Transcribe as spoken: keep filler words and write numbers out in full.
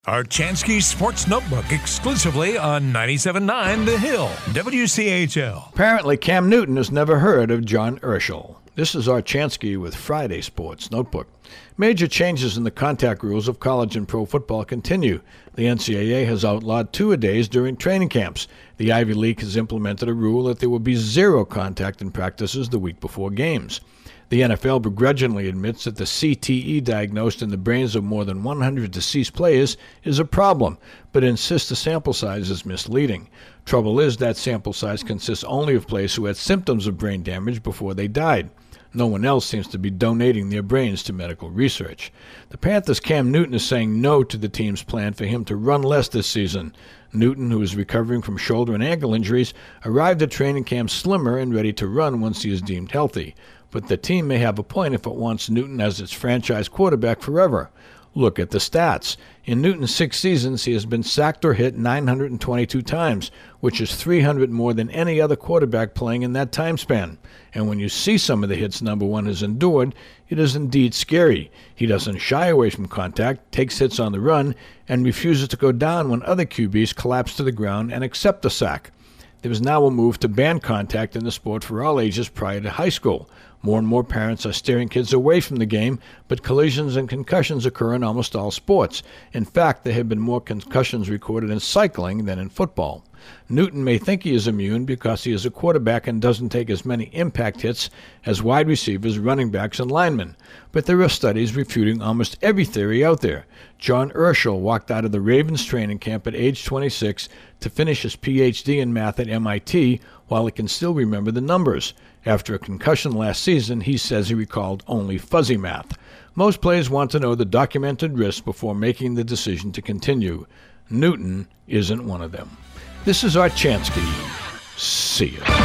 Archansky Sports Notebook exclusively on ninety-seven point nine The Hill, W C H L. Apparently, Cam Newton has never heard of John Urschel. This is Archansky with Friday Sports Notebook. Major changes in the contact rules of college and pro football continue. The N C double A has outlawed two-a-days during training camps. The Ivy League has implemented a rule that there will be zero contact in practices the week before games. The N F L begrudgingly admits that the C T E diagnosed in the brains of more than one hundred deceased players is a problem, but insists the sample size is misleading. Trouble is that sample size consists only of players who had symptoms of brain damage before they died. No one else seems to be donating their brains to medical research. The Panthers' Cam Newton is saying no to the team's plan for him to run less this season. Newton, who is recovering from shoulder and ankle injuries, arrived at training camp slimmer and ready to run once he is deemed healthy. But the team may have a point if it wants Newton as its franchise quarterback forever. Look at the stats. In Newton's six seasons, he has been sacked or hit nine hundred twenty-two times, which is three hundred more than any other quarterback playing in that time span. And when you see some of the hits number one has endured, it is indeed scary. He doesn't shy away from contact, takes hits on the run, and refuses to go down when other Q Bs collapse to the ground and accept the sack. There is now a move to ban contact in the sport for all ages prior to high school. More and more parents are steering kids away from the game, but collisions and concussions occur in almost all sports. In fact, there have been more concussions recorded in cycling than in football. Newton may think he is immune because he is a quarterback and doesn't take as many impact hits as wide receivers, running backs, and linemen. But there are studies refuting almost every theory out there. John Urschel walked out of the Ravens training camp at age twenty-six to finish his P H D in math at M I T while he can still remember the numbers. After a concussion last season, he says he recalled only fuzzy math. Most players want to know the documented risks before making the decision to continue. Newton isn't one of them. This is Archansky. See ya.